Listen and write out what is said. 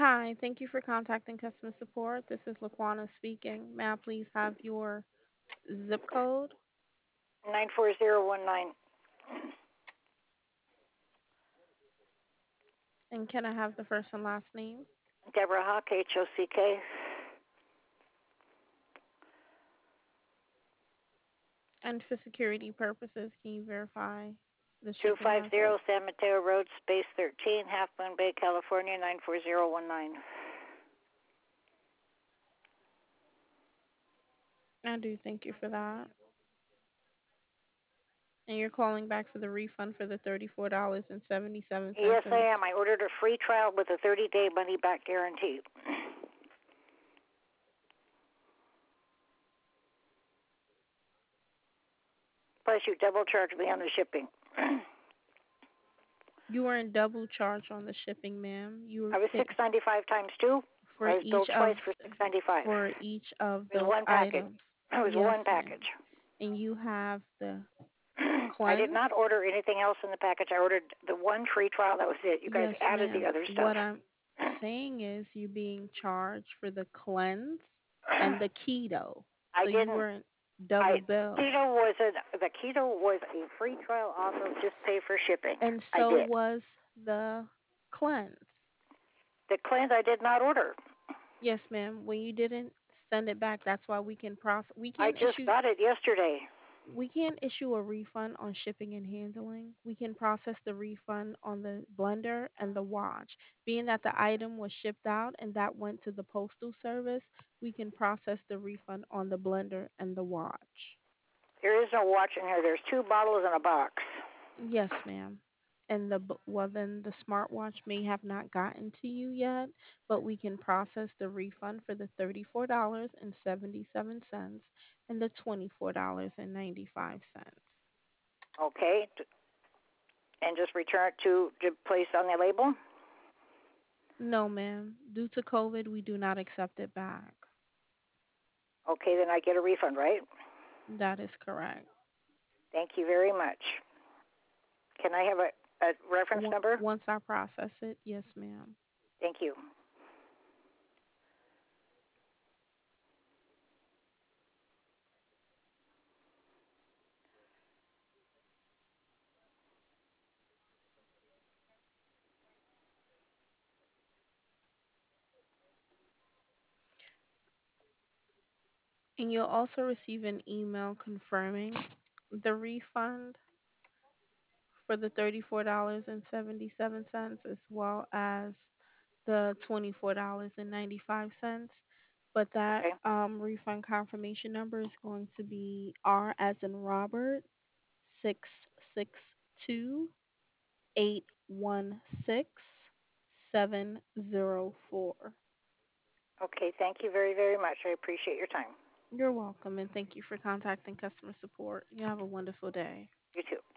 Hi, thank you for contacting customer support. This is Laquana speaking. May I please have your zip code? 94019. And can I have the first and last name? Deborah Hock, HOCK. And for security purposes, can you verify the shipping 250 address? San Mateo Road, Space 13, Half Moon Bay, California, 94019. I do thank you for that. And you're calling back for the refund for the $34.77. Yes, I am. I ordered a free trial with a 30-day money-back guarantee. Plus, you double charged me on the shipping. You weren't double charged on the shipping, ma'am. You were I was paid $695 times two. for I was each billed of twice for $695. It was those one package. items. It was Yes, one ma'am. package. And you have the I did cleanse. not order anything else in the package. I ordered the one free trial. That was it. You guys Yes, added the ma'am. other stuff. What I'm saying is you're being charged for the cleanse and the keto. I So you didn't. weren't double I billed. keto was a free trial offer. Just pay for shipping. And I so did. was the cleanse. The cleanse I did not order. Yes, ma'am. When you didn't send it back, that's why I just got it yesterday. we can't issue a refund on shipping and handling. We can process the refund on the blender and the watch. Being that the item was shipped out and that went to the postal service, we can process the refund on the blender and the watch. There is no watch in here. There's two bottles in a box. Yes, ma'am. And well, then the smartwatch may have not gotten to you yet, but we can process the refund for the $34.77 and the $24.95. Okay, and just return it to the place on the label. No, ma'am. Due to COVID, we do not accept it back. Okay, then I get a refund, right? That is correct. Thank you very much. Can I have a reference number? Once I process it, yes, ma'am. Thank you. And you'll also receive an email confirming the refund for the $34.77 as well as the $24.95. But that Okay. refund confirmation number is going to be R as in Robert 662-816-704. Okay, thank you very, very much. I appreciate your time. You're welcome, and thank you for contacting customer support. You have a wonderful day. You too.